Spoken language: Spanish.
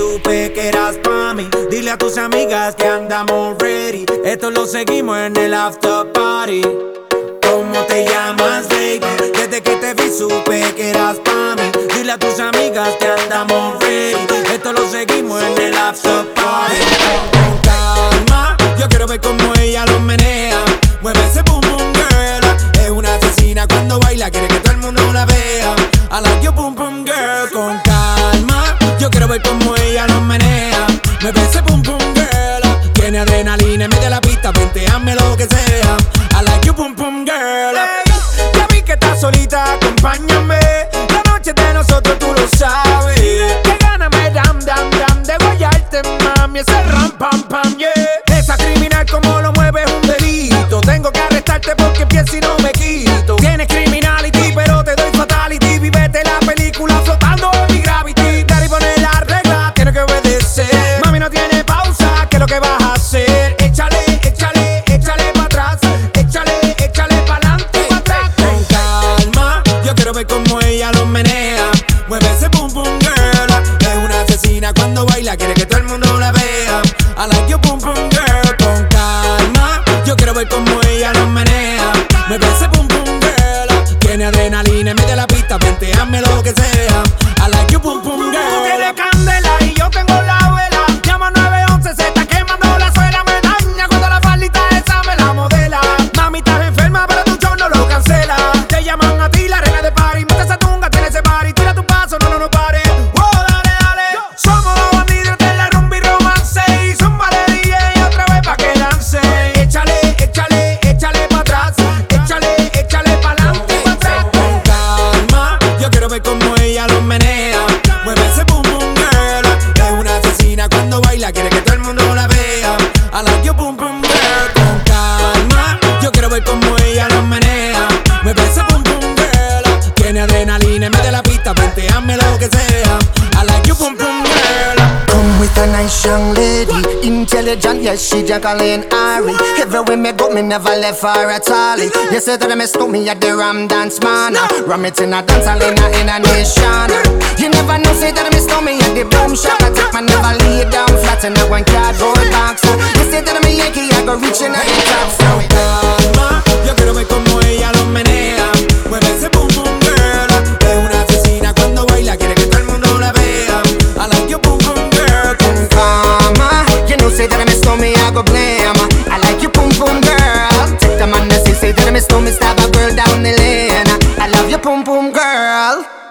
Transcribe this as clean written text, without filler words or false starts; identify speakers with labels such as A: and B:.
A: supe que eras pa' mí. Dile a tus amigas que andamos ready. Esto lo seguimos en el after party. ¿Cómo te llamas, baby? Desde que te vi supe que eras pa' mí. Dile a tus amigas que andamos ready. Esto lo seguimos en el after party. Con calma, yo quiero ver cómo ella lo menea. Mueve ese boom boom girl. Es una asesina cuando baila, quiere que todo el mundo la vea. I like your boom boom girl. Con calma, yo quiero ver cómo ella lo menea. Mueve ese boom boom girl. Tiene adrenalina en medio de la pista, venteame lo que sea. I like your boom boom girl. Hey, ya vi que estás solita, acompáñame. La noche de nosotros tú lo sabes. Que gana me dam dam dam de guayarte, mami. Ese ram pam pam, yeah. Esa criminal como lo mueve es un delito. Tengo que arrestarte porque pienso y no me quito. Tienes criminality pero te doy fatality. Vivete la película flotando en mi gravity. Daddy pone la regla, tiene que obedecer. Mami no tiene pausa, ¿qué es lo que vas a hacer? Échale, échale, échale pa' atrás. Échale, échale pa'lante y pa' atrás. Con calma, yo quiero ver cómo ella lo menea. Mueve ese boom boom girl. Es una asesina cuando baila, quiere que todo el mundo la vea. I like your boom boom girl. Con calma, yo quiero ver cómo ella lo menea. Mueve ese boom boom girl. Tiene adrenalina en medio de la pista, venteame lo que sea. I like your boom boom girl. Tú tienes candela y yo tengo la vela. Llama 911, se está quemando la suela. Me daña cuando la faldita esa me la modela. Mami, estás enferma, pero tu show no lo cancela. Te llaman a ti, la reina de party. Monta esa tunga, tiene ese party. Tira tu paso, no pare. Wow, dale, dale. Somos los bandidos de la rumba y romance. Y zumba de DJ otra vez pa' que dance. Échale, échale, échale pa' atrás. Échale, échale pa'lante y pa' atrás. Con calma, yo quiero ver cómo ella lo menea. Mueve ese boom boom girl. Es una asesina cuando baila, quiere que todo el mundo la vea. I like your boom boom girl. Con calma, yo quiero ver cómo ella lo menea. Mueve ese boom boom girl. Tiene adrenalina en medio de la pista, venteame lo que sea. I like your boom boom girl.
B: Come with a nice young lady, intelligent, yes, she Jacqueline Ari. Everywhere me go, me never left her at all. You say that I miss me at the Ram Dance Man. Ram it in a dance hall in a nation. You never know, say that I miss me at the Boom Shop. I take my never lay down flat in a one cardboard box. You say that I'm a Yankee, I go reaching out the top. So
A: Calma, yo quiero ver cómo ella lo menea. Mueve ese boom boom girl. Es una asesina cuando baila, quiere que todo el mundo la vea. I like your boom boom girl. Con
B: Mama, you know, say that I miss me, I go blame. I like you, boom boom girl. Take the man that say that I miss me, stab a girl down the lane. I love you, boom boom girl.